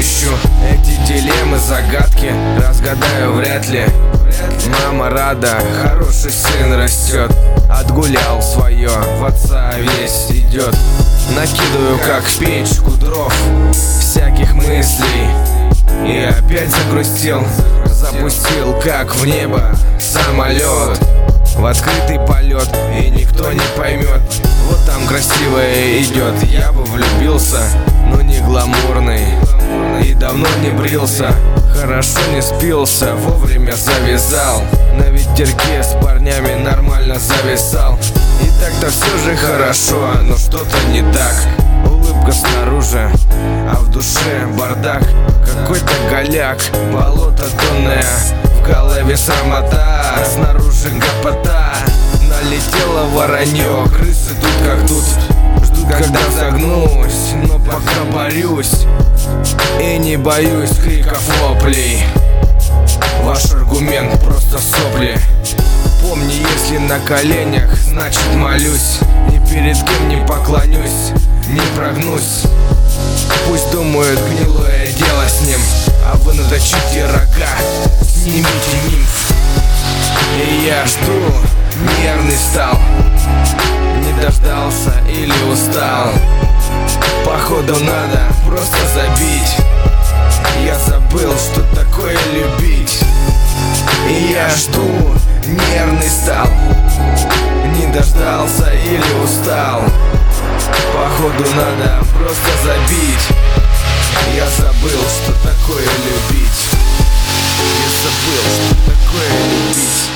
ищу эти дилеммы, загадки разгадаю вряд ли. Мама рада, хороший сын растет, отгулял свое, в отца весь идет. Накидываю как в печку дров всяких мыслей и опять загрустил. Запустил как в небо самолет в открытый полет, и никто не поймет. Вот там красивая идет, я бы влюбился, но не гламурный и давно не брился. Хорошо не спился, вовремя завязал, на ветерке с парнями нормально зависал. И так-то все же хорошо, но что-то не так. Улыбка снаружи, а в душе бардак. Какой-то голяк, болото тонное, в голове срамота, снаружи гопота. Налетело воронье, крысы тут как тут, ждут когда загнусь, но пока борюсь и не боюсь криков воплей. Ваш аргумент просто сопли. Помни, если на коленях, значит молюсь. Ни перед кем не поклонюсь, не прогнусь. Пусть думают, гнилое дело с ним, а вы наточите рога, снимите нимф. И я жду, нервный стал, не дождался или устал. Походу надо просто забить. Я забыл, что такое любить. И я жду, нервный стал, не дождался или устал. Походу надо просто забить. Я забыл, что такое любить. Я забыл, что такое любить.